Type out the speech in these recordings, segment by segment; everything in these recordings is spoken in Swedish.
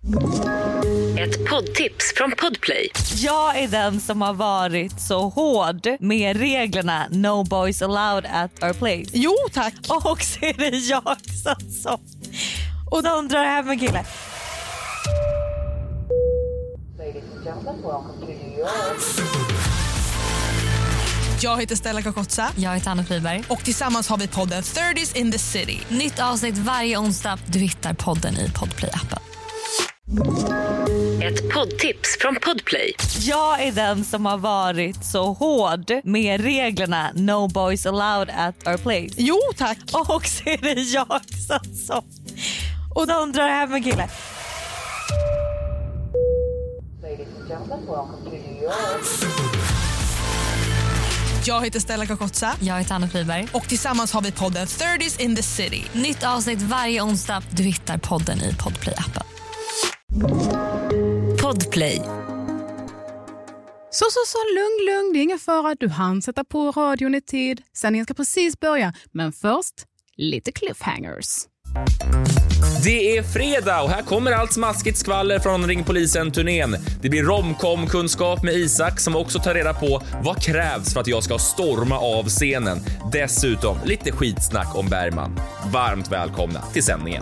Ett poddtips från Podplay. Jag är den som har varit så hård med reglerna No Boys Allowed at our place. Jo, tack. Och så är det jag som och de drar hem en kille. Jag heter Stella Kakotza. Jag heter Anna Friberg. Och tillsammans har vi podden 30s in the city. Nytt avsnitt varje onsdag. Du hittar podden i Podplay-appen. Ett poddtips från Podplay. Jag är den som har varit så hård med reglerna No Boys Allowed at our place. Jo, tack. Och så är det jag som och de drar hem en kille. Jag heter Stella Kakotza. Jag heter Anna Friberg. Och tillsammans har vi podden 30s in the city. Nytt avsnitt varje onsdag. Du hittar podden i Podplay-appen. Podplay. Så, lugn, det är ingen fara. Du hann sätta på radion i tid. Sändningen ska precis börja, men först lite cliffhangers. Det är fredag och här kommer allt smaskigt skvaller från Ring Polisen-turnén. Det blir romcom-kunskap med Isak som också tar reda på vad krävs för att jag ska storma av scenen. Dessutom lite skitsnack om Bergman. Varmt välkomna till sändningen.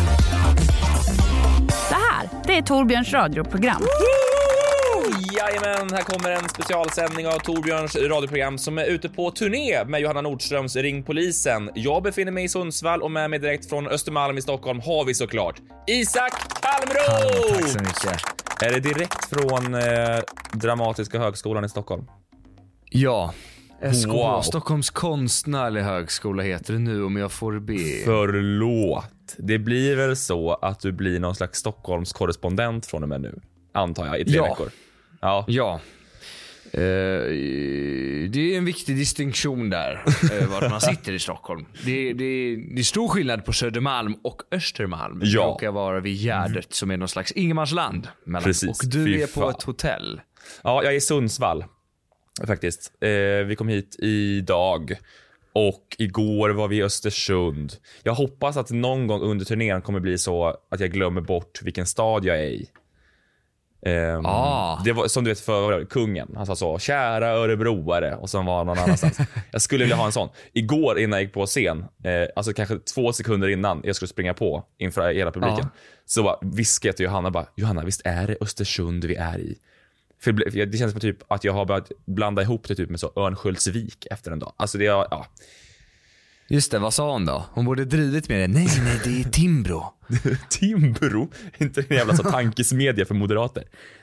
Det här, det är Torbjörns radioprogram. Jajamän, här kommer en specialsändning av Torbjörns radioprogram som är ute på turné med Johanna Nordströms Ring Polisen. Jag befinner mig i Sundsvall och med mig direkt från Östermalm i Stockholm har vi såklart Isak Palmroth! Tack så mycket. Är det direkt från Dramatiska högskolan i Stockholm? Ja, SKH, Wow. Stockholms konstnärliga högskola heter det nu om jag får be. Förlåt. Det blir väl så att du blir någon slags Stockholms korrespondent från och med nu, antar jag, i 3 veckor. Ja. Det är en viktig distinktion där, var man sitter i Stockholm. Det är stor skillnad på Södermalm och Östermalm. Ja. Jag råkar vara vid Gärdet som är någon slags ingenmansland mellan. Precis. Och du Fy är på fan. ett hotell. Ja, jag är i Sundsvall faktiskt. Vi kom hit idag och igår var vi i Östersund. Jag hoppas att någon gång under turnén kommer bli så att jag glömmer bort vilken stad jag är i. Det var som du vet för kungen. Han sa så, kära örebroare, och sen var han någon annanstans. Jag skulle vilja ha en sån. Igår innan jag gick på scen, alltså kanske 2 sekunder innan jag skulle springa på inför hela publiken, så bara viskade jag till Johanna, visst är det Östersund vi är i? För det känns som typ att jag har börjat blanda ihop det typ med så Örnsköldsvik efter en dag. Alltså det är, ja. Just det, vad sa hon då? Hon borde drivit med det. Nej, det är Timbro. Timbro? Inte en jävla så tankesmedja för moderater.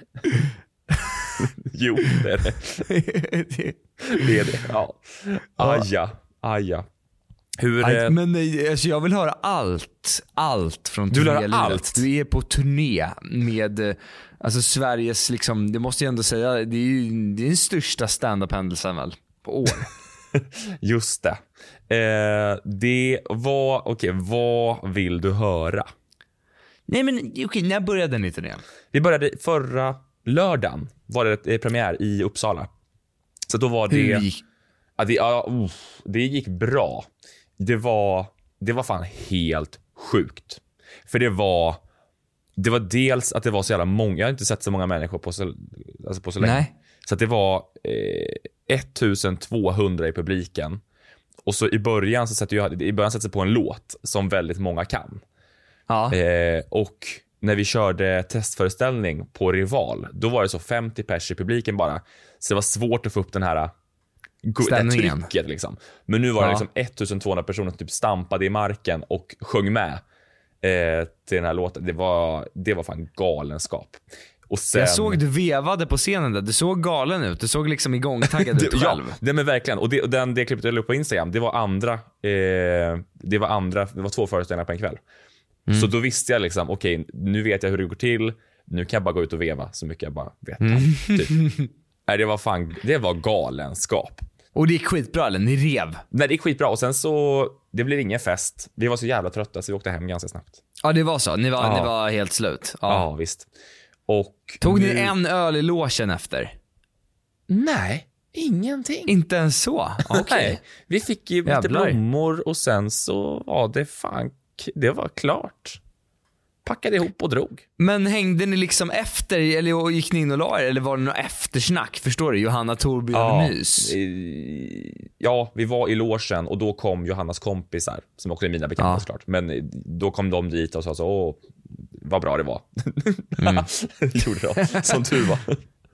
Jo, det är det. Det är det, ja. Aja. Hur... Men alltså, jag vill höra allt från Du vill höra turnélivet. allt? Du är på turné med alltså Sveriges liksom, det måste jag ändå säga, det är den största stand-up-händelsen väl på år. Just det. Det var okej, vad vill du höra? Nej men okej, när började ni turnén? Vi började förra lördagen, var det premiär i Uppsala. Så då var det... Hur gick? Det gick bra. Det var fan helt sjukt. För det var dels att det var så jävla många. Jag har inte sett så många människor på så länge. Nej. Så att det var 1200 i publiken. Och så i början satte jag på en låt som väldigt många kan. Ja. Och när vi körde testföreställning på Rival, då var det så 50 pers i publiken bara. Så det var svårt att få upp den här stämningen, trycket liksom. Men nu var det liksom 1200 personer som typ stampade i marken och sjöng med till den här låten. Det var fan galenskap. Och sen... Jag såg du vevade på scenen där. Du såg galen ut. Du såg liksom igångtaggad ut själv. Ja, det men verkligen. Och det klippet jag la upp på Instagram, det var 2 föreställningar på en kväll. Så då visste jag liksom, okej, nu vet jag hur det går till. Nu kan jag bara gå ut och veva så mycket jag bara vet. Typ. Det var galenskap. Och det gick skitbra, eller? Ni rev? Nej, det gick skitbra. Och sen så, det blev ingen fest. Vi var så jävla trötta så vi åkte hem ganska snabbt. Ja, det var så. Ni var helt slut. Ja, vist. Och tog ni en öl i logen efter? Nej, ingenting. Inte ens så? Okej. Vi fick ju lite blommor och sen så det var klart. packade ihop och drog. Men hängde ni liksom efter eller gick ni in och la er, eller var det något eftersnack? Förstår du? Johanna, Torbjörn, mys. Ja, vi var i logen och då kom Johannas kompisar som också är mina bekanta såklart. Men då kom de dit och sa så, vad bra det var. Gjorde de, som tur var.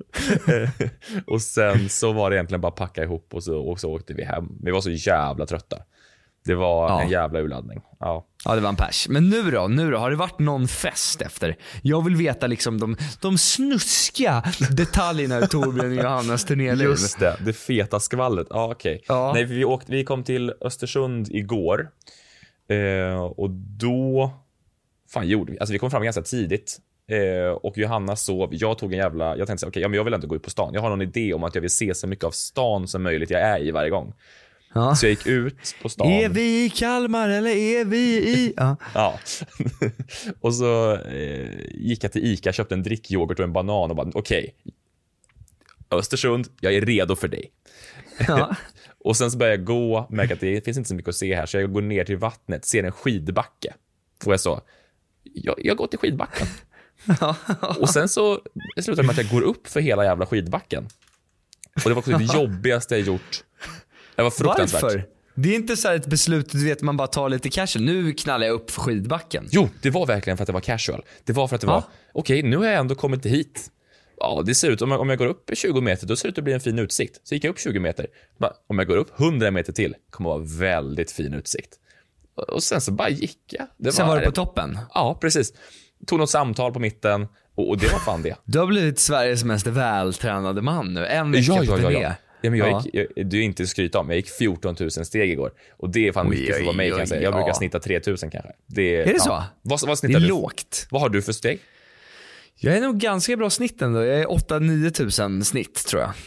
Och sen så var det egentligen bara packa ihop och så åkte vi hem. Vi var så jävla trötta. Det var en jävla urladdning. Ja, det var en pers. Men nu då, har det varit någon fest efter? Jag vill veta liksom de snuskiga detaljerna i Torbjörn och Johannas turnéliv. Just det feta skvallret. Okej. Ja. Nej, vi kom till Östersund igår. Och då gjorde vi. Alltså vi kom fram ganska tidigt. Och Johanna sov. Jag tänkte så okej, men jag vill inte gå ut på stan. Jag har någon idé om att jag vill se så mycket av stan som möjligt jag är i varje gång. Ja. Så jag gick ut på stan. Är vi i Kalmar eller är vi i... Ja. Och så gick jag till Ica, köpte en drickyoghurt och en banan och bara okej. Östersund, jag är redo för dig. Ja. Och sen så började jag gå, märker att det finns inte så mycket att se här, så jag går ner till vattnet, ser en skidbacke. Och jag sa, jag går till skidbacken. Och sen så slutar det med att jag går upp för hela jävla skidbacken. Och det var också det jobbigaste jag gjort. Det var fruktansvärt. Varför? Det är inte så här ett beslut, du vet, man bara tar lite casual. Nu knallar jag upp för skidbacken. Jo, det var verkligen för att det var casual. Det var för att det var, okej, nu har jag ändå kommit hit. Ja, det ser ut, om jag går upp 20 meter, då ser det ut att bli en fin utsikt. Så gick jag upp 20 meter. Om jag går upp 100 meter till, kommer det vara väldigt fin utsikt. Och sen så bara gick jag. Sen var det på toppen? Ja, precis. Tog något samtal på mitten och det var fan det. Du har blivit Sveriges mest vältränade man nu. En vecka på turné. Ja, men du är inte skryta om. Jag gick 14 000 steg igår. Och det är fan mycket för att vara mig, kan jag säga. Jag brukar snitta 3 000 kanske. Är det så? Vad snittar det är du? Lågt. Vad har du för steg? Jag är nog ganska bra snitt ändå. Jag är 8-9 000 snitt, tror jag.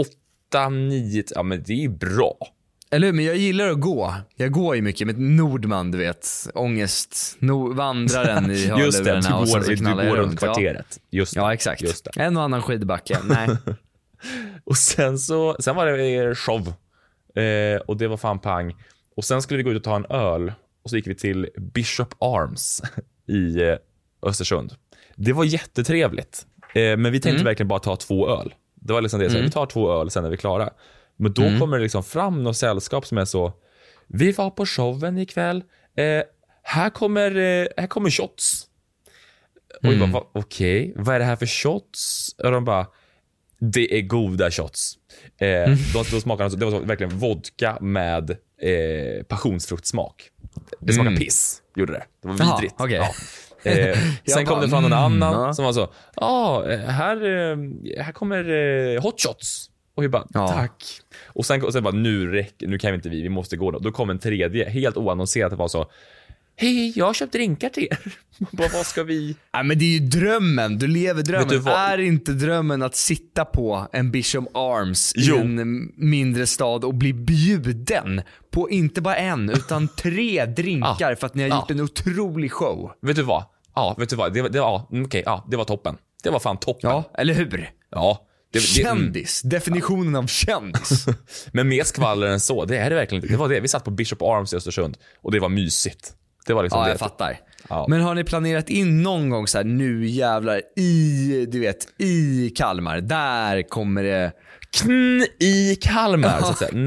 8-9, ja men det är bra. Eller hur? Men jag gillar att gå. Jag går ju mycket med Nordman, du vet. Ångest. Vandraren i hörlurarna. Just det, du går runt kvarteret. Ja, exakt. Just det. En och annan skidbacke. Nej. Och sen var det show. Och det var fan pang. Och sen skulle vi gå ut och ta en öl. Och så gick vi till Bishop Arms i Östersund. Det var jättetrevligt. Men vi tänkte verkligen bara ta 2 öl. Det var liksom det, så vi tar 2 öl, sen är vi klara. Men då kommer det liksom fram något sällskap som är så, vi var på showen ikväll. Här kommer shots. Och jag bara, okej, vad är det här för shots? Och de bara, det är goda shots. De smakade, det var verkligen vodka med passionsfruktsmak. Det smakade piss, gjorde det. Det var vidrigt. Okay. Ja. Sen kom det fram någon annan som var så, här kommer hot shots. Och vi bara, tack. Och sen bara, nu kan vi inte, vi måste gå då. Då kom en tredje, helt oannonserat, det var så, hej, jag har köpt drinkar till er. Vad ska vi? Ja, men det är ju drömmen, du lever drömmen. Är inte drömmen att sitta på en Bishop Arms i en mindre stad och bli bjuden på inte bara 1 utan 3 drinkar för att ni har gjort en otrolig show? Vet du vad? Det var toppen. Det var fan toppen. Ja, eller hur? Ja. Kändis, definitionen av kändis. Men mer skvaller än så, det är det verkligen inte. Det var det, vi satt på Bishop Arms i Östersund och det var mysigt. Det var liksom jag fattar. Ja. Men har ni planerat in någon gång så här, nu jävlar i Kalmar, där kommer det i Kalmar så att säga.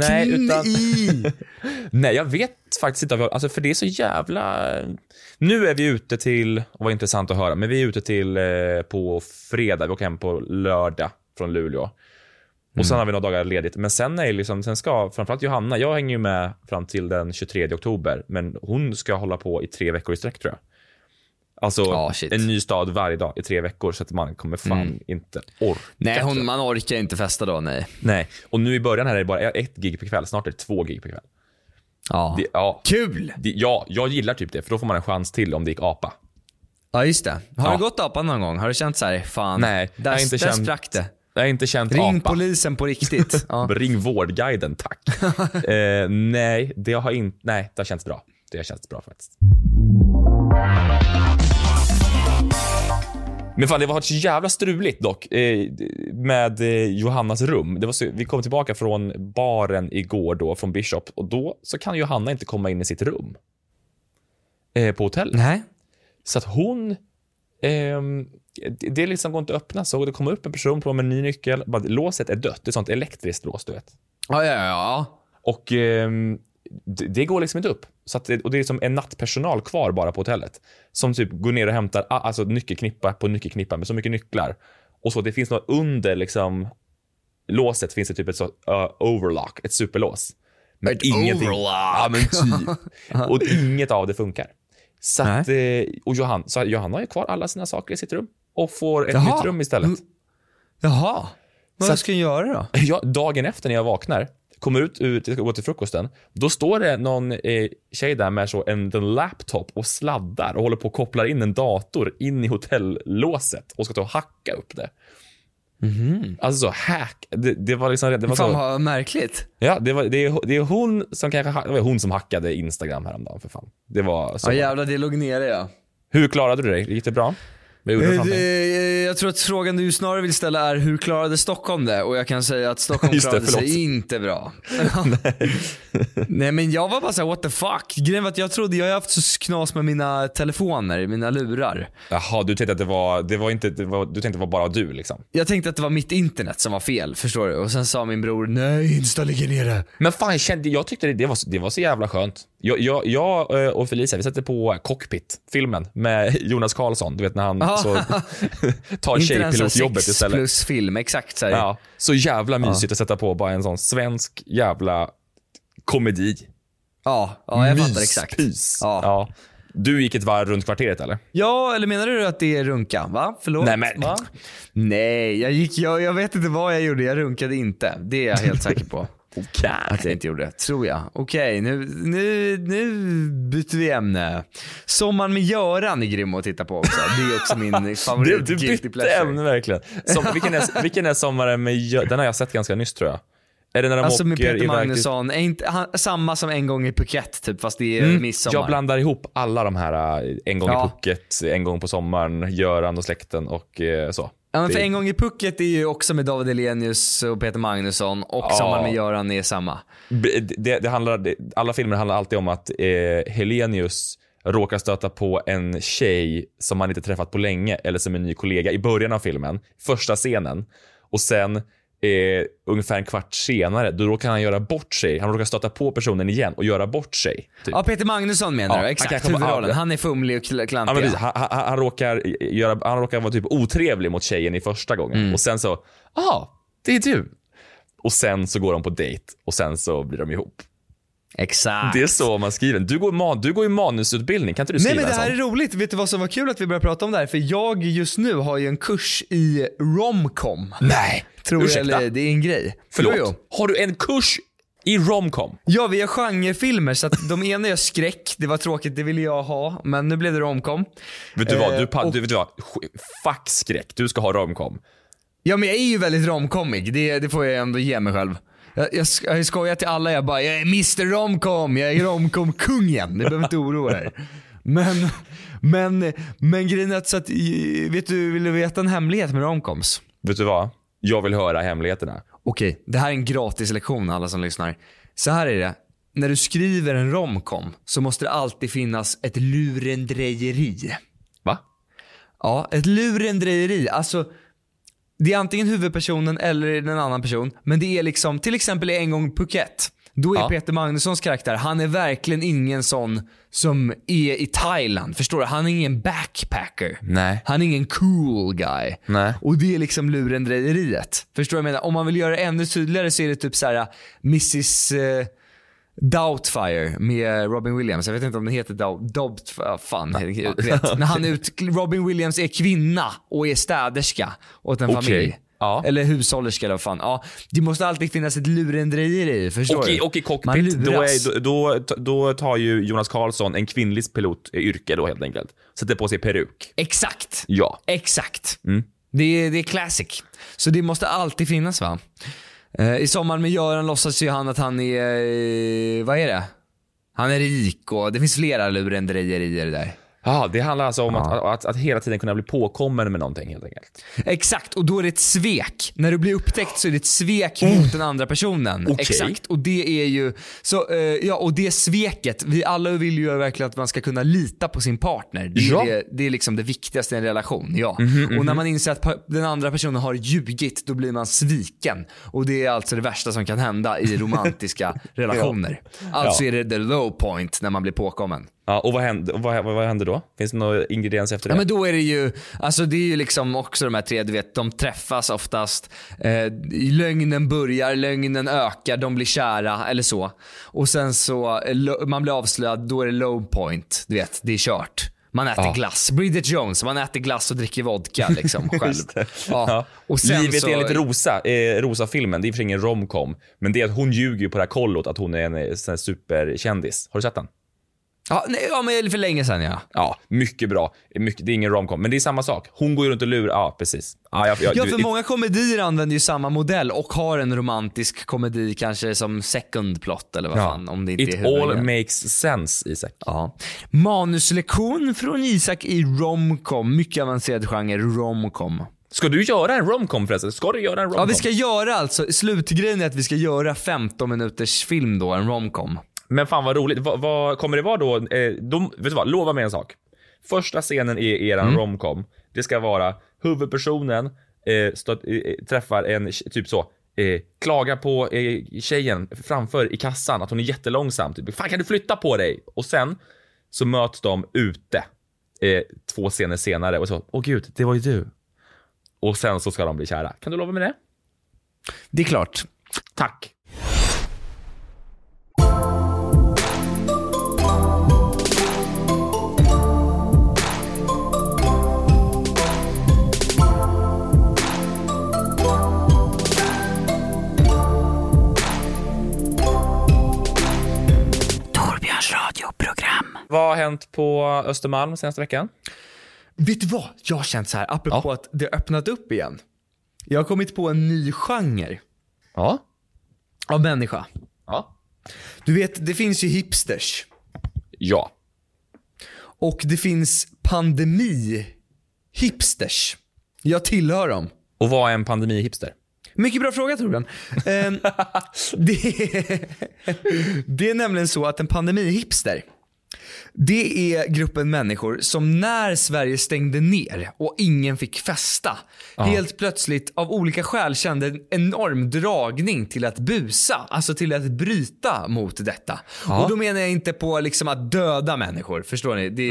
Nej, jag vet faktiskt inte, alltså för det är så jävla. Nu är vi ute till, och vad intressant att höra, men vi är ute till på fredag, vi åker hem på lördag från Luleå. Och sen har vi några dagar ledigt. Men sen är liksom, sen ska framförallt Johanna, jag hänger ju med fram till den 23 oktober, men hon ska hålla på i 3 veckor i sträck, tror jag. Alltså en ny stad varje dag i 3 veckor, så att man kommer fan inte orka. Nej, man orkar inte festa då, nej. Och nu i början här är det bara 1 gig per kväll, snart är det 2 gig per kväll. Kul! Jag gillar typ det, för då får man en chans till om det gick apa. Ja, just det. Har du gått apa någon gång? Har du känt så här, fan, nej, jag har inte känt sprack det. Jag har inte känt Ring apa. Polisen på riktigt. Ring vårdguiden, tack. Nej, det har känts bra. Det har känts bra faktiskt. Men fan, det var så jävla struligt dock med Johannas rum. Det var så, vi kom tillbaka från baren igår då, från Bishop, och då så kan Johanna inte komma in i sitt rum på hotellet. Nej. Så att hon det liksom går inte att öppna, så det kommer upp en person på med en ny nyckel, bara låset är dött, det är sånt elektriskt lås, du vet. Ja. Och det går liksom inte upp. Så att och det är liksom en nattpersonal kvar bara på hotellet som typ går ner och hämtar alltså nyckelknippa på nyckelknippa med så mycket nycklar. Och så det finns något under liksom låset, finns det typ ett så overlock, ett superlås. Men ingenting. Ja, men typ. Och inget av det funkar. Så att, och Johanna har ju kvar alla sina saker i sitt rum och får ett nytt rum istället. Jaha. Vad ska jag göra då? Ja, dagen efter när jag vaknar, kommer ut och går till frukosten, då står det någon tjej där med så en laptop och sladdar och håller på att koppla in en dator in i hotellåset och ska ta och hacka upp det. Alltså så hack, det var liksom det var fan så vad märkligt. Ja, det är hon som kanske det var hon som hackade Instagram häromdagen för fan. Det var så. Ja jävlar, det låg nere ja. Hur klarade du dig? Gick det bra? Jag tror att frågan du snarare vill ställa är hur klarade Stockholm det? Och jag kan säga att Stockholm klarade sig inte bra. Nej men jag var bara såhär, what the fuck. Grejen var att jag trodde jag har haft så knas med mina telefoner, mina lurar. Jaha, du tänkte att du tänkte det var bara du liksom. Jag tänkte att det var mitt internet som var fel, förstår du? Och sen sa min bror, nej, Insta ligger nere. Men fan, jag tyckte det var så jävla skönt. Jag och Felicia, vi sätter på Cockpit-filmen med Jonas Karlsson, du vet när han så tar tjejpilotjobbet istället. Plus film, exakt så här. Ja, så jävla mysigt att sätta på bara en sån svensk jävla komedi. Ja, jag fattar exakt. Ja. Du gick ett varv runt kvarteret eller? Ja, eller menar du att det är runka? Va? Förlåt? Nej, men va? Nej, jag vet inte vad jag gjorde. Jag runkade inte. Det är jag helt säker på. Okay. Att jag inte gjorde det, tror jag. Okej, nu byter vi ämne. Sommaren med Göran är grym att titta på också. Det är också min favorit. Du bytte ämne verkligen. Vilken är Sommaren med Göran? Den har jag sett ganska nyss tror jag. Är det när de alltså åker med Peter Magnusson, samma som En gång i Phuket typ, fast det är midsommar. Jag blandar ihop alla de här En gång i Phuket, En gång på sommaren, Göran och släkten och så. Ja, men för En gång i Phuket är ju också med David Hellenius och Peter Magnusson, och Sommaren med Göran är samma. Alla filmer handlar alltid om att Hellenius råkar stöta på en tjej som han inte träffat på länge, eller som en ny kollega i början av filmen, första scenen, och sen ungefär en kvart senare då råkar han göra bort sig. Han råkar stöta på personen igen och göra bort sig typ. Ja, Peter Magnusson menar du, exakt, huvudrollen. Han är fumlig och klantig. Han råkar vara typ otrevlig mot tjejen i första gången. Och sen så, det är du. Och sen så går de på dejt och sen så blir de ihop. Exakt. Det är så man skriver. Du går i manusutbildning. Kan inte du skriva? Nej, men det här är roligt. Vet du vad som var kul att vi började prata om det här? För jag just nu har ju en kurs i romcom. Nej, tror jag, eller det är en grej. Förlåt. Jo. Har du en kurs i romcom? Ja, vi har genrefilmer, så att de ena är skräck. Det var tråkigt, det ville jag ha. Men nu blev det romcom. Vet du vad? Vet du vad? Fuck skräck. Du ska ha romcom. Ja, men jag är ju väldigt romcomic. Det får jag ändå ge mig själv. Jag skojar till alla, jag är Mr. Romcom, jag är romcom-kungen. Ni behöver inte oroa er. Men grejen är så att, vill du veta en hemlighet med romcoms? Vet du vad? Jag vill höra hemligheterna. Okej, det här är en gratis lektion alla som lyssnar. Så här är det. När du skriver en romcom så måste det alltid finnas ett lurendrejeri. Va? Ja, ett lurendrejeri. Alltså, det är antingen huvudpersonen eller en annan person. Men det är liksom, till exempel i En gång i Phuket. Då är Peter Magnussons karaktär, han är verkligen ingen sån som är i Thailand. Förstår du? Han är ingen backpacker. Nej. Han är ingen cool guy. Nej. Och det är liksom lurendrejeriet. Förstår du vad jag menar? Om man vill göra det ännu tydligare så är det typ så här Mrs. Doubtfire med Robin Williams. Jag vet inte om den heter Robin Williams är kvinna och är städerska åt en familj. Ja. Eller hushållerska eller vad fan. Ja, det måste alltid finnas ett lurendrejeri, förstår du? Och i Cockpit då tar ju Jonas Karlsson en kvinnlig pilotyrke då helt enkelt. Sätter på sig peruk. Exakt. Ja. Exakt. Det är classic. Så det måste alltid finnas, va? I Sommaren med Göran låtsas ju han att han är vad är det? Han är rik och det finns flera lurendrejerier där. Ja, det handlar alltså om att hela tiden kunna bli påkommen med någonting helt enkelt. Exakt, och då är det ett svek. När du blir upptäckt så är det ett svek mot den andra personen. Okay. Exakt, och det är ju så, och det sveket, vi alla vill ju verkligen att man ska kunna lita på sin partner. Det är liksom det viktigaste i en relation. Och när man inser att den andra personen har ljugit, då blir man sviken. Och det är alltså det värsta som kan hända i romantiska relationer. Alltså är det the low point när man blir påkommen. Ja, och vad händer då? Finns det några ingredienser efter det? Ja, men då är det ju, alltså det är ju liksom också de här tre, du vet, de träffas oftast, lögnen börjar, lögnen ökar, de blir kära eller så. Och sen så, man blir avslöjad, då är det low point, du vet, det är kört. Man äter glass. Bridget Jones, man äter glass och dricker vodka liksom själv. Och sen livet så... är lite rosa filmen, det är för ingen romcom. Men det är att hon ljuger på det här kollot att hon är en superkändis. Har du sett den? Ja, men för länge sedan, Ja, mycket bra. Det är ingen romcom, men det är samma sak. Hon går ju runt och lurar. Ja, precis. För många komedier använder ju samma modell och har en romantisk komedi kanske som second plot eller vad fan, om det inte It är all makes sense, Isak. Ja. Manuslektion från Isak i romcom, mycket avancerad genre romcom. Ska du göra en romcom förresten? Ska du göra en romcom? Ja, vi ska göra alltså, slutgrejen är att vi ska göra 15 minuters film då, en romcom. Men fan vad roligt. Vad kommer det vara då? Vet du vad? Lova mig en sak. Första scenen i eran romcom, det ska vara huvudpersonen träffar en typ så, klagar på tjejen framför i kassan att hon är jättelångsam. Typ, fan kan du flytta på dig? Och sen så möts de ute 2 scener senare och så, gud, det var ju du. Och sen så ska de bli kära. Kan du lova mig det? Det är klart. Tack. Vad har hänt på Östermalm senaste veckan? Vet du vad? Jag har känt så här, apropå att det har öppnat upp igen. Jag har kommit på en ny genre. Ja. Av människa. Ja. Du vet, det finns ju hipsters. Ja. Och det finns pandemi-hipsters. Jag tillhör dem. Och vad är en pandemi-hipster? Mycket bra fråga, Torbjörn. Det är nämligen så att en pandemi-hipster, det är gruppen människor som när Sverige stängde ner och ingen fick festa, helt plötsligt av olika skäl kände en enorm dragning till att busa, alltså till att bryta mot detta. Och då menar jag inte på liksom att döda människor, förstår ni?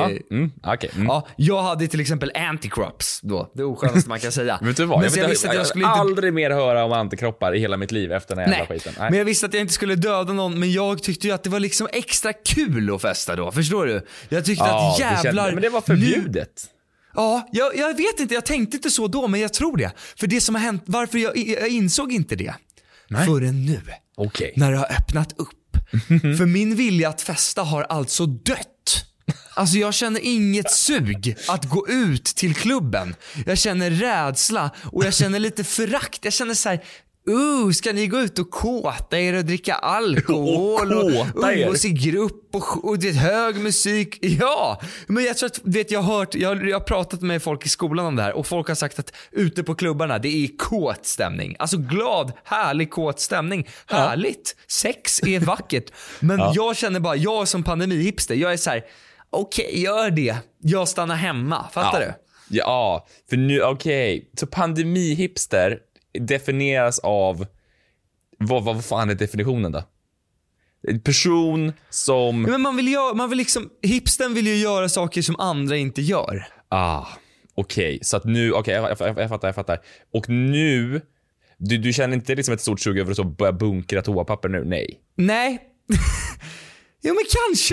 Jag hade till exempel antikropps då, det oskönaste man kan säga. Vet du vad? Jag skulle aldrig mer höra om antikroppar i hela mitt liv efter den här jävla skiten. Men jag visste att jag inte skulle döda någon, men jag tyckte ju att det var liksom extra kul att festa då. Förstår du? Jag tyckte att jävlar... Men det var förbjudet. Ja, jag vet inte. Jag tänkte inte så då, men jag tror det. För det som har hänt, varför jag insåg inte det förrän nu. Okay. När det har öppnat upp. För min vilja att festa har alltså dött. Alltså jag känner inget sug att gå ut till klubben. Jag känner rädsla och jag känner lite förakt. Jag känner så här... ska ni gå ut och kåta er och dricka alkohol och umgås i grupp och det är hög musik? Ja, men jag tror att, vet, jag har pratat med folk i skolan om det här och folk har sagt att ute på klubbarna det är kåt stämning. Alltså glad, härlig kåt stämning. Härligt, sex är vackert. Men jag känner bara, jag som pandemi-hipster, jag är så här: okej, gör det. Jag stannar hemma, fattar du? Ja, för nu, så pandemi-hipster definieras av vad fan är definitionen då? En person som... Men man vill liksom, hipstern vill ju göra saker som andra inte gör. Okej. Så att nu, jag fattar. Och nu, du känner inte liksom ett stort sug över att så börja bunkra toapapper nu? Nej. Jo, men kanske.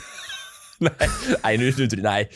Nej.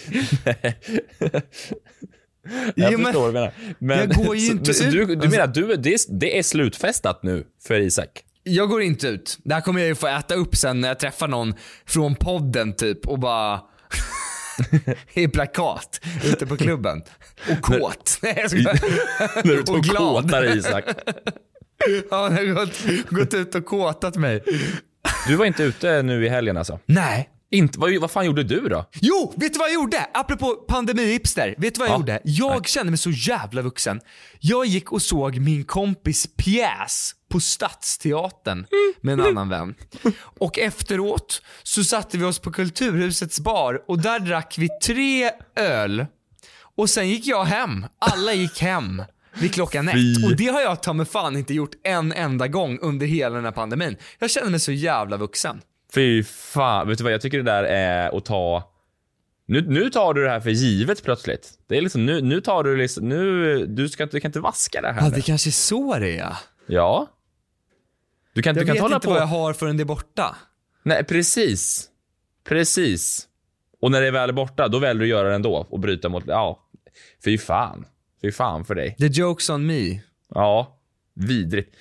Jag förstår vad du menar. Men jag går ju inte ut. Du menar att det är slutfestat nu för Isak? Jag går inte ut. Det här kommer jag ju få äta upp sen när jag träffar någon från podden typ och bara i plakat ute på klubben. Och kåt. När du tog kåtar, Isak. Ja, jag har gått ut och kåtat mig. Du var inte ute nu i helgen alltså? Nej. Inte, vad fan gjorde du då? Jo, vet du vad jag gjorde? Apropå pandemi-hipster, vet du vad jag gjorde? Jag kände mig så jävla vuxen. Jag gick och såg min kompis pjäs på Stadsteatern med en annan vän. Och efteråt så satte vi oss på Kulturhusets bar och där drack vi 3 öl. Och sen gick jag hem. Alla gick hem vid klockan 1. Och det har jag ta mig fan inte gjort en enda gång under hela den här pandemin. Jag känner mig så jävla vuxen. Fy fan, vet du vad jag tycker det där är att ta... Nu tar du det här för givet plötsligt. Det är liksom, nu tar du liksom... Du kan inte vaska det här. Ja, det kanske är så det är. Ja. Du kan jag vet hålla inte på. Vad jag har förrän det är borta. Nej, precis. Och när det är väl borta, då väljer du göra det ändå och bryta mot... Ja, fy fan för dig. The joke's on me. Ja, vidrigt.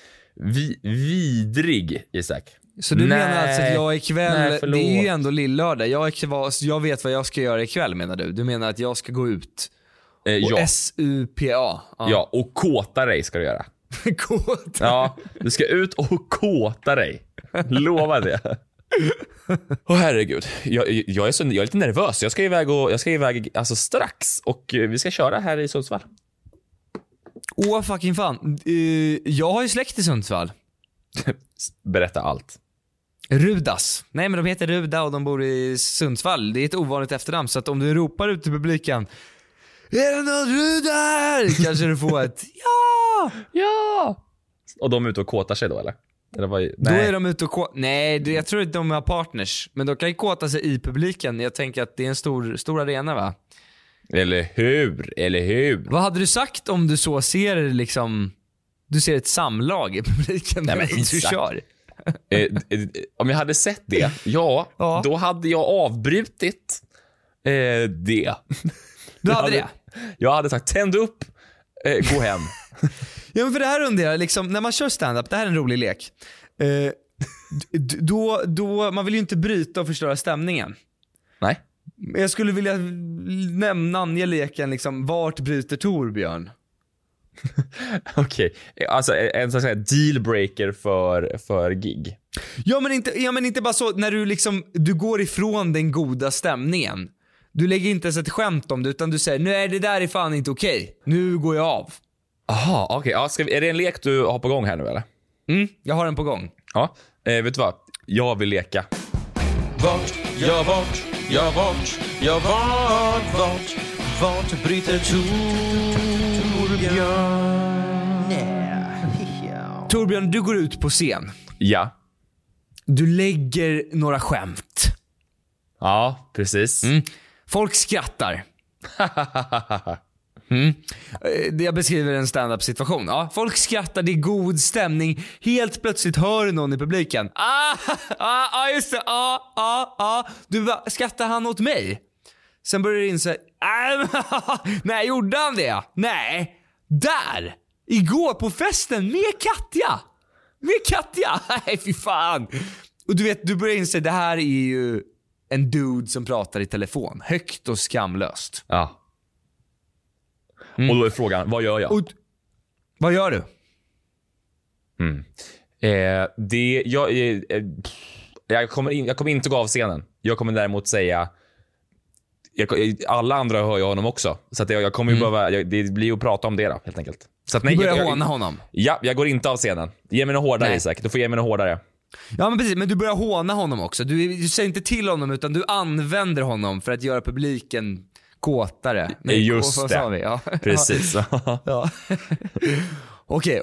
Vidrig, Isak. Så du menar alltså att jag ikväll, det är ju ändå lillördag, jag vet vad jag ska göra ikväll menar du? Du menar att jag ska gå ut och ja. SUPA. Ja, och kåta dig ska du göra. Kåta? Ja, du ska ut och kåta dig. Lova det. Herregud, jag är lite nervös. Jag ska iväg alltså strax och vi ska köra här i Sundsvall. Fucking fan. Jag har ju släkt i Sundsvall. Berätta allt. Rudas. Nej, men de heter Ruda och de bor i Sundsvall. Det är ett ovanligt efternamn, så att om du ropar ut till publiken, är det någon Ruda här? Kanske du får ett ja. Och de är ute och kåtar sig då, eller? Nej. Då är de ute och nej, jag tror inte de har partners. Men de kan ju kåta sig i publiken. Jag tänker att det är en stor arena, va? Eller hur? Vad hade du sagt om du så ser liksom... Du ser ett samlag i publiken? Nej, men du kör. Om jag hade sett det, då hade jag avbrutit det. Du hade det? Jag hade sagt, tänd upp, gå hem. Ja, men för det här undrar jag, liksom, när man kör stand-up, det här är en rolig lek. Då man vill ju inte bryta och förstöra stämningen. Nej. Jag skulle vilja namnge leken liksom, vart bryter Torbjörn? Okej, alltså en sån här dealbreaker för gig. Ja, men inte bara så när du liksom, du går ifrån den goda stämningen. Du lägger inte ens ett skämt om det, utan du säger, nej, det där är fan inte okej. Nu går jag av. Aha, okej. Ja, är det en lek du har på gång här nu, eller? Jag har den på gång. Ja, vet du vad? Jag vill leka. Vart bryter Torbjörn, du går ut på scen. Ja. Du lägger några skämt. Ja, precis. Folk skrattar. Jag beskriver en stand-up situation. Ja, folk skrattar, det är god stämning. Helt plötsligt hör någon i publiken. Just det. Du bara, skrattar han åt mig? Sen börjar det inse, nej, gjorde han det? Nej, där! Igår på festen med Katja. Nej, fy fan. Och du vet, du börjar inse, det här är ju en dude som pratar i telefon. Högt och skamlöst. Ja. Och då är frågan, vad gör jag? Vad gör du? Jag kommer inte gå av scenen. Jag kommer däremot säga, alla andra hör ju honom också. Så att jag kommer ju behöva, det blir ju att prata om det då, helt enkelt. Så att, nej, du börjar håna honom. Ja, jag går inte av scenen. Ge mig något hårdare, Isak. Du får ge mig något hårdare. Ja, men precis, men du börjar håna honom också. Du säger inte till honom, utan du använder honom för att göra publiken kåtare. Nej, just det. Ja. Precis. Ja. Okej.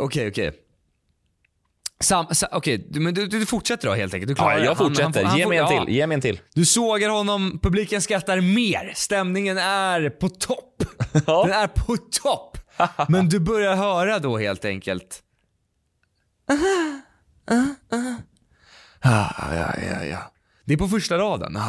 Okej, men du fortsätter då helt enkelt. Du klarar jag fortsätter. Ge mig en till. Du sågar honom, publiken skrattar mer. Stämningen är på topp. Den är på topp. Men du börjar höra då helt enkelt. Ja. Det är på första raden.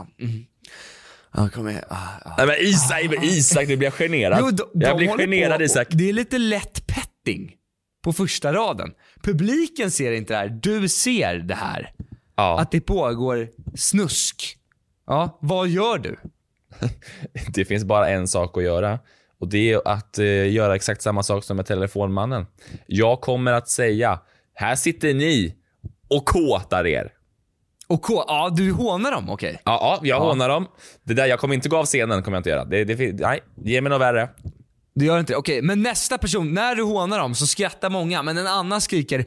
Kom igen. Nej, men Isak, du blir generad. Jag blir generad, Isak. Det är lite lätt petting på första raden. Publiken ser inte det här. Du ser det här. Ja. Att det pågår snusk. Ja, vad gör du? Det finns bara en sak att göra. Och det är att göra exakt samma sak som med telefonmannen. Jag kommer att säga, här sitter ni och kåtar er. Och ja, du hånar dem, okej. Ja, jag hånar dem. Det där, jag kommer inte gå av scenen, kommer jag inte göra. Nej, ge mig något värre. Du gör inte det. Okej, men nästa person, när du hånar dem så skrattar många, men en annan skriker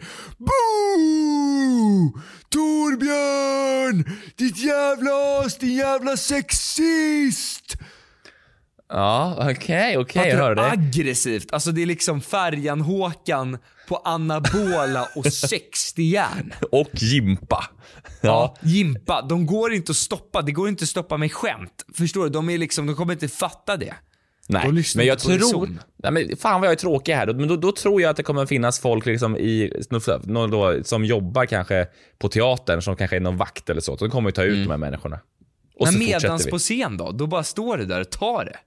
Boo! Torbjörn! Ditt jävla as, din jävla sexist! Ja, okej, jag hör det. Aggressivt, alltså det är liksom Färjan Håkan på anabola och 60 järn. Och Jimpa. Ja, Jimpa, de går inte att stoppa. Det går inte att stoppa med skämt. Förstår du? De kommer inte fatta det. Nej, men jag tror... Nej, men fan vad jag är tråkig här. Men då tror jag att det kommer finnas folk liksom som jobbar kanske på teatern, som kanske är någon vakt eller så. De kommer ju ta ut de här människorna. Och men medans på scen då bara står du där och tar det.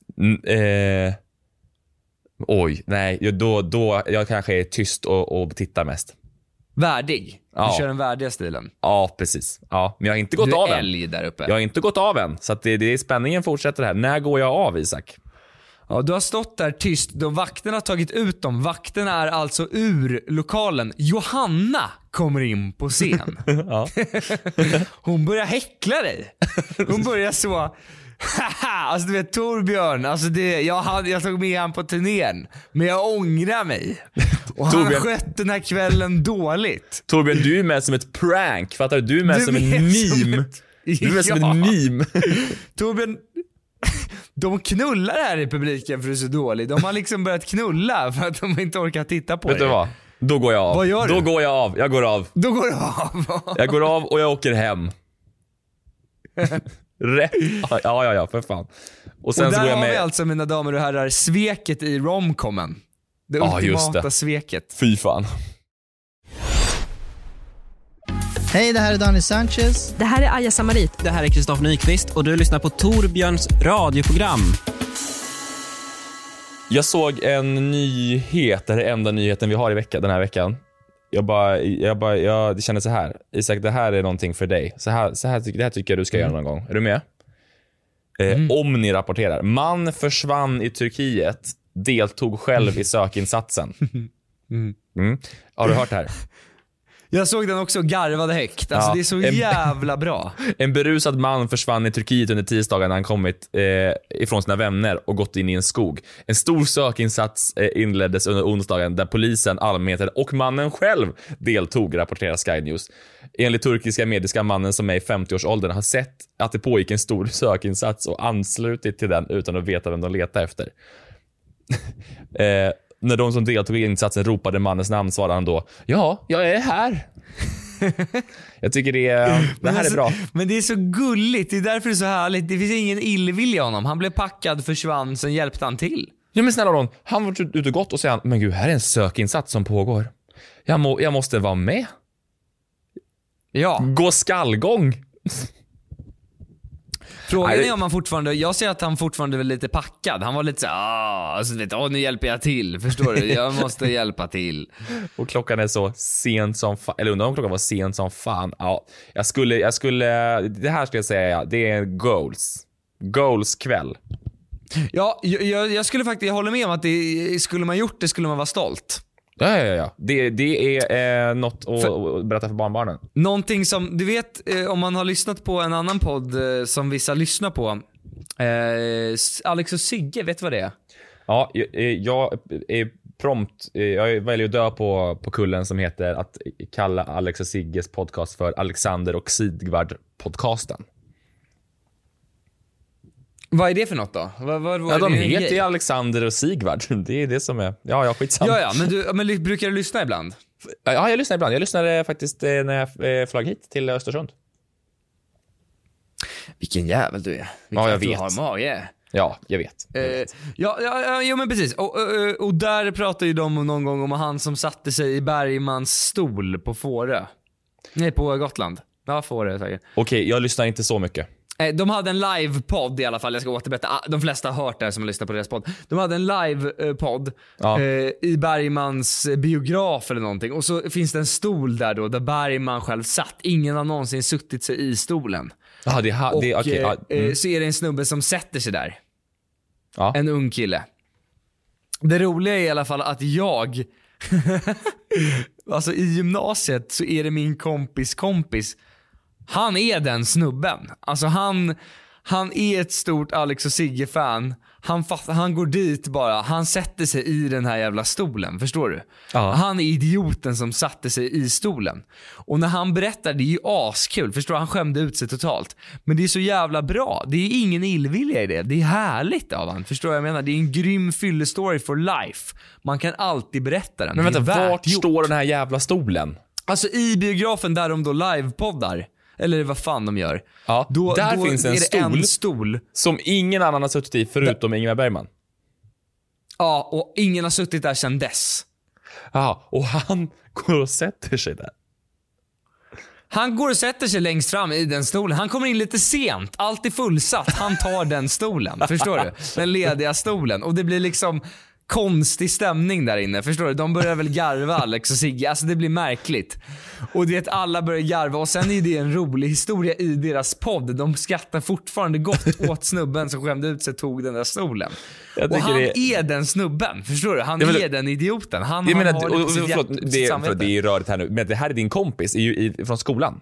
Oj, nej. Då jag kanske är tyst och tittar mest. Värdig. Du kör den värdiga stilen. Ja, precis. Ja, men jag har inte gått av än. Älg där uppe. Jag har inte gått av än. Så att det är spänningen fortsätter här. När går jag av, Isak? Ja, du har stått där tyst. Vakterna har tagit ut dem. Vakterna är alltså ur lokalen. Johanna kommer in på scen. Ja. Hon börjar häckla dig. Hon börjar så... alltså du vet Torbjörn, alltså jag tog med han på turnén, men jag ångrar mig. Och han har skött den här kvällen dåligt. Torbjörn, du är med som ett prank. Fattar du? Du är med som en meme. Du är med som en meme. Torbjörn, de knullar här i publiken för du är så dålig. De har liksom börjat knulla för att de inte orkar titta på Vet du vad? Då går jag av. Vad gör du? Då går jag av. Jag går av. Då går du av. Jag går av och jag åker hem. Rätt. Ja, för fan. Och sen och där så går jag har med... vi alltså, mina damer och herrar, sveket i romcomen. Det ultimata sveket. Fy fan. Hej, det här är Daniel Sanchez. Det här är Aja Samarit. Det här är Kristoffer Nyqvist och du lyssnar på Torbjörns radioprogram. Jag såg en nyhet, det är den enda nyheten vi har den här veckan. Jag känner så här. Isak, det här är någonting för dig. Det här tycker jag du ska göra någon gång. Är du med? Om ni rapporterar. Man försvann i Turkiet. Deltog själv i sökinsatsen. Har du hört det här? Jag såg den också, garvade högt. Alltså det är så jävla bra. En berusad man försvann i Turkiet under tisdagen när han kommit ifrån sina vänner och gått in i en skog. En stor sökinsats inleddes under onsdagen där polisen, allmänheten och mannen själv deltog, rapporterar Sky News. Enligt turkiska mediska, mannen som är i 50-årsåldern har sett att det pågick en stor sökinsats och anslutit till den utan att veta vem de letar efter. När de som deltog i insatsen ropade mannens namn svarade han då: ja, jag är här. Jag tycker det här är bra. Men det är så gulligt, det är därför det är så härligt. Det finns ingen illvilja honom. Han blev packad, försvann, sen hjälpte han till. Ja, men snälla Ron, han var ute och gått och säger: men gud, här är en sökinsats som pågår. Jag måste vara med. Ja. Gå skallgång. Frågan är om han fortfarande, jag ser att han fortfarande är lite packad. Han var lite så alltså nu hjälper jag till, förstår du? Jag måste hjälpa till. Och klockan är så sent som fan, eller undrar om klockan var sent som fan. Ja, jag skulle det här skulle jag säga, det är goals kväll. Ja, jag skulle faktiskt, jag håller med om att det skulle man gjort, det skulle man vara stolt. Ja. Det är något att berätta för barnbarnen. Någonting som, du vet, om man har lyssnat på en annan podd som vissa lyssnar på, Alex och Sigge, vet du vad det är? Ja, jag är prompt, jag väljer att dö på kullen som heter att kalla Alex och Sigges podcast för Alexander och Sigvard-podcasten. Vad är det för något då? De heter ju Alexander och Sigvard. Det är det som är... Ja, skitsamma. Ja, men brukar du lyssna ibland? Ja, jag lyssnar ibland. Jag lyssnade faktiskt när jag flög hit till Östersund. Vilken jävel du är. Ja, jag vet. Du har mage. Ja, jag vet. Ja, men precis. Och där pratar ju de någon gång om han som satte sig i Bergmans stol på Fårö. Nej, på Gotland. Ja, Fårö säger. Okej, jag lyssnar inte så mycket. De hade en live-podd i alla fall. Jag ska återberätta. De flesta har hört det här som har lyssnat på deras podd. De hade en live-podd i Bergmans biograf eller någonting. Och så finns det en stol där då, där Bergman själv satt. Ingen har någonsin suttit sig i stolen. Så är det en snubbe som sätter sig där. Ja. En ung kille. Det roliga är i alla fall att jag alltså i gymnasiet så är det min kompis. Han är den snubben. Alltså han är ett stort Alex och Sigge-fan. Han går dit bara. Han sätter sig i den här jävla stolen. Förstår du? Ja. Han är idioten som satte sig i stolen. Och när han berättar, det är ju askul. Förstår du? Han skämde ut sig totalt. Men det är så jävla bra. Det är ingen illvilja i det. Det är härligt av han. Förstår du vad jag menar? Det är en grym fyllestory for life. Man kan alltid berätta den. Men vänta, vart står den här jävla stolen? Alltså i biografen där de då livepoddar. Eller vad fan de gör. Ja, då finns en stol som ingen annan har suttit i förutom Ingmar Bergman. Ja, och ingen har suttit där sedan dess. Ja, och han går och sätter sig där. Han går och sätter sig längst fram i den stolen. Han kommer in lite sent, alltid fullsatt. Han tar den stolen, förstår du? Den lediga stolen. Och det blir liksom konstig stämning där inne, förstår du? De börjar väl garva, Alex och Sigge. Alltså det blir märkligt. Och det är att alla börjar garva. Och sen är det en rolig historia i deras podd. De skrattar fortfarande gott åt snubben som skämde ut sig, tog den där stolen. Och han är den snubben, förstår du? Han är den idioten. Han har det är ju rörigt här nu. Men det här är din kompis från skolan.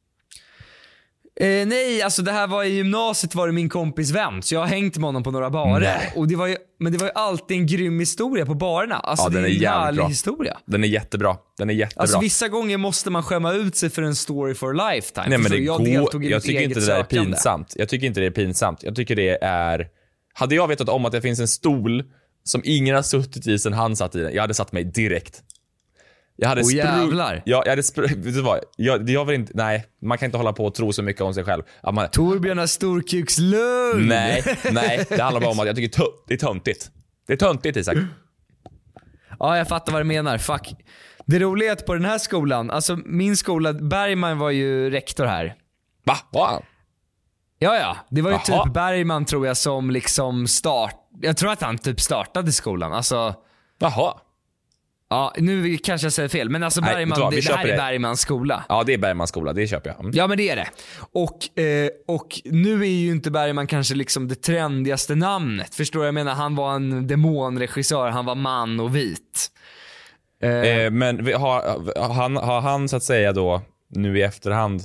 Nej, alltså det här var i gymnasiet, var det min kompis vän. Så jag har hängt med honom på några barer. Och det var ju alltid en grym historia på barerna. Alltså ja, den är en jävligt bra historia. Den är jättebra. Alltså vissa gånger måste man skämma ut sig för en story for lifetime. Nej, men jag tycker inte det där är pinsamt. Jag tycker inte det är pinsamt. Jag tycker det är... Hade jag vetat om att det finns en stol som ingen har suttit i sen han satt i den, jag hade satt mig direkt. Jag hade jävlar. Jag hade vet du vad? Jag vill inte, nej, man kan inte hålla på och tro så mycket om sig själv. Torbjörn har storkukslugn. Nej, det handlar bara om att jag tycker det är töntigt. Det är töntigt, Isak. Ja, jag fattar vad du menar. Fuck. Det roliga är att på den här skolan, alltså min skola, Bergman var ju rektor här. Va? Wow. Ja, det var ju typ Bergman tror jag som liksom jag tror att han typ startade skolan. Alltså. Jaha. Ja, nu kanske jag säger fel, men alltså Bergman, det här är Bergmans skola. Ja, det är Bergmans skola, det köper jag. Ja, men det är det. Och nu är ju inte Bergman kanske liksom det trendigaste namnet. Förstår jag menar, han var en demonregissör, han var man och vit. Men har han så att säga då nu i efterhand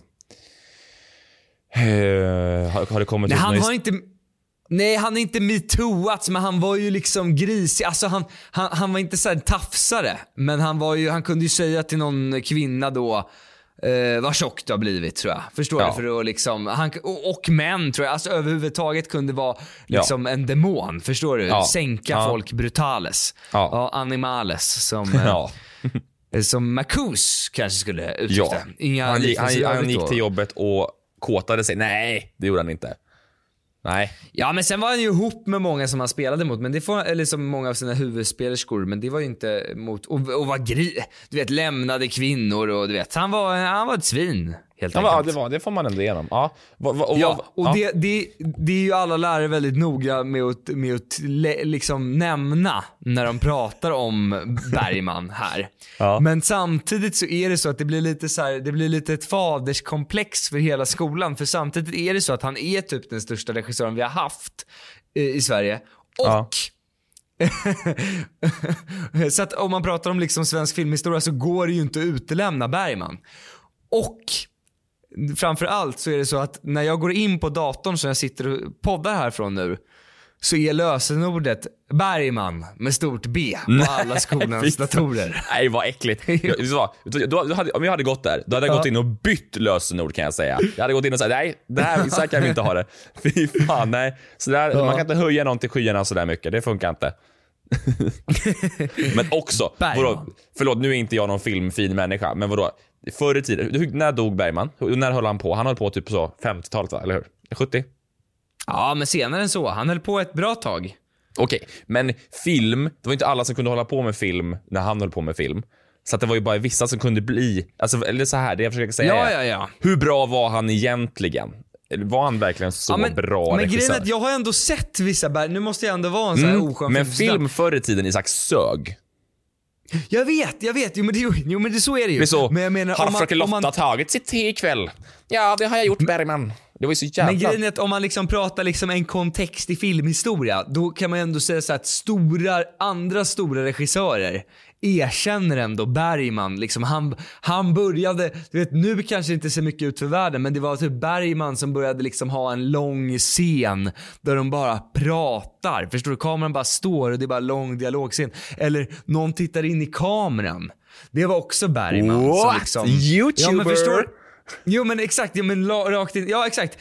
har det kommit ut Nej, han är inte metooats, men han var ju liksom grisig. Alltså han var inte så här tafsare, men han kunde ju säga till någon kvinna då vad tjock du har blivit, tror jag. Förstår du? För att liksom, och män tror jag, alltså överhuvudtaget kunde vara liksom en demon, förstår du? Sänka folk brutales. Animales som Marcus kanske skulle uttrycka. Han gick till jobbet och kåtade sig. Nej, det gjorde han inte. Nej. Ja, men sen var han ju ihop med många som han spelade mot, men det eller som många av sina huvudspelerskor, men det var ju inte mot och var du vet, lämnade kvinnor och du vet, han var ett svin helt enkelt. Ja, det får man ändå igenom. Ja. Det är ju alla lärare väldigt noga med att liksom nämna när de pratar om Bergman här. Ja. Men samtidigt så är det så att det blir lite så här, det blir lite ett faderskomplex för hela skolan, för samtidigt är det så att han är typ den största regissören vi har haft i Sverige. Och så att om man pratar om liksom svensk filmhistoria så går det ju inte att utelämna Bergman. Och framförallt så är det så att när jag går in på datorn som jag sitter och poddar härifrån nu, så är lösenordet Bergman med stort B på alla skolans datorer. Nej, vad äckligt. Om jag hade gått där, då hade jag gått in och bytt lösenord, kan jag säga. Jag hade gått in och sagt, nej, så här kan vi inte ha det. Fy fan, nej. Så där, man kan inte höja någon till skyarna så där mycket, det funkar inte. Men också, förlåt, nu är inte jag någon filmfin människa, men vadå? Förr i tiden, när dog Bergman? När höll han på? Han höll på typ så 50-talet, va? Eller hur? 70? Ja, men senare än så. Han höll på ett bra tag. Okej, men film, det var inte alla som kunde hålla på med film när han höll på med film. Så att det var ju bara vissa som kunde bli, alltså, eller så här, det jag försöker säga ja. Hur bra var han egentligen? Var han verkligen så bra regissör? Men grejen är att jag har ändå sett vissa nu måste jag ändå vara en sån här oskön. Men film förr i tiden, Isak, sög. Jag vet. Jo, men det så är det ju. Så, men jag menar, har fröken Lotta tagit sitt te ikväll? Ja, det har jag gjort, Bergman. Det var ju så jävla... Men grejen är att om man liksom pratar liksom en kontext i filmhistoria, då kan man ändå säga så att andra stora regissörer erkänner ändå Bergman. Liksom han började, du vet, nu kanske inte ser mycket ut för världen, men det var typ Bergman som började liksom ha en lång scen där de bara pratar. Förstår du? Kameran bara står och det är bara lång dialogscen. Eller någon tittar in i kameran. Det var också Bergman. What? Liksom, YouTuber? Ja, men förstår. Jo men exakt, rakt in. Ja exakt.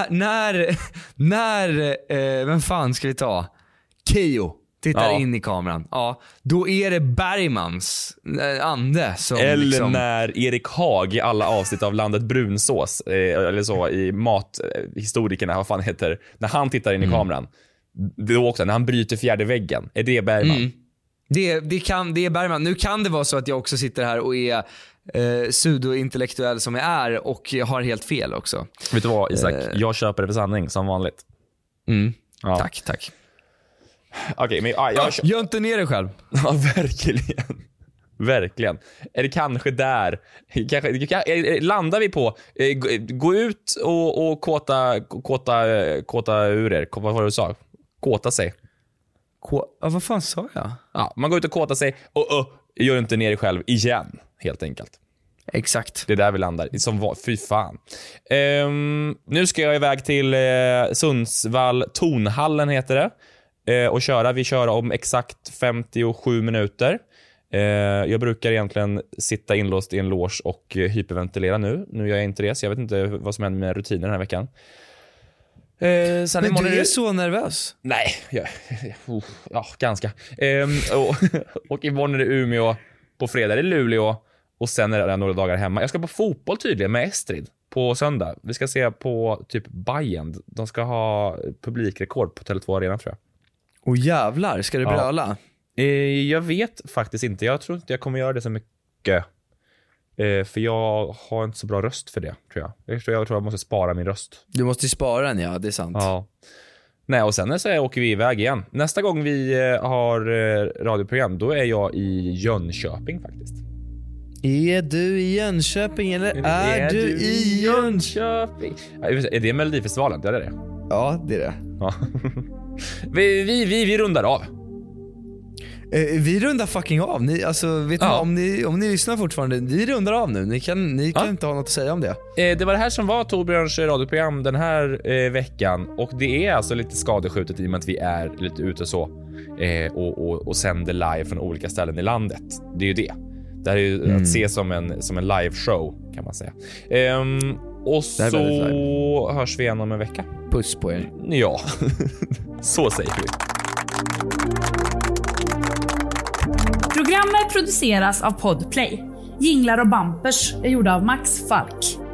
När vem fan ska vi ta? Keyyo tittar in i kameran. Ja, då är det Bergmans ande som eller liksom... när Erik Haag i alla avsnitt av Landet Brunsås eller så i mathistorikerna, vad fan heter, när han tittar in i kameran. Det är också när han bryter fjärde väggen. Är det Bergman? Det är Bergman. Nu kan det vara så att jag också sitter här och är pseudo-intellektuell som jag är och jag har helt fel också. Vet du vad, Isak? Jag köper det för sanning som vanligt. Ja. Tack. Okej, men gör inte ner dig själv. Ja, verkligen. Är det kanske där? Landar vi på gå ut och kåta ur er. Vad var det du sa? Kåta sig. Vad fan sa jag? Ja, man går ut och kåta sig och gör inte ner dig själv igen, helt enkelt. Exakt. Det är där vi landar. Fy fan. Nu ska jag iväg till Sundsvall Tonhallen heter det. Och vi kör om exakt 57 minuter. Jag brukar egentligen sitta inlåst i en loge och hyperventilera nu. Nu gör jag inte det, så jag vet inte vad som händer med rutinen den här veckan. Men du är så nervös? Nej, ganska. Och imorgon är det Umeå, på fredag är det Luleå och sen är det några dagar hemma. Jag ska på fotboll tydligen med Estrid på söndag. Vi ska se på typ Bayern. De ska ha publikrekord på Tele2 Arena tror jag. Och jävlar, ska du bröla? Jag vet faktiskt inte. Jag tror inte jag kommer göra det så mycket. För jag har inte så bra röst för det, tror jag. Jag tror jag måste spara min röst. Du måste spara den, ja, det är sant. Ja. Nej, och sen så åker vi iväg igen. Nästa gång vi har radioprogram, då är jag i Jönköping faktiskt. Är du i Jönköping eller är du i Jönköping? Är det Melodifestivalen? Det är det. Ja, det är det. Ja. vi rundar av. Vi rundar fucking av. Ni, alltså, vet ni, om ni lyssnar fortfarande, vi rundar av nu. Ni kan inte ha något att säga om det. Det var det här som var Torbjörns radioprogram den här veckan. Och det är alltså lite skadeskjutet i och med att vi är lite ute så och sänder live från olika ställen i landet. Det är ju det. Det här är ju att se som en live show kan man säga. Och så hörs vi igen om en vecka. Puss på er. Ja, så säger vi. Programmet produceras av Podplay. Jinglar och bumpers är gjorda av Max Falk.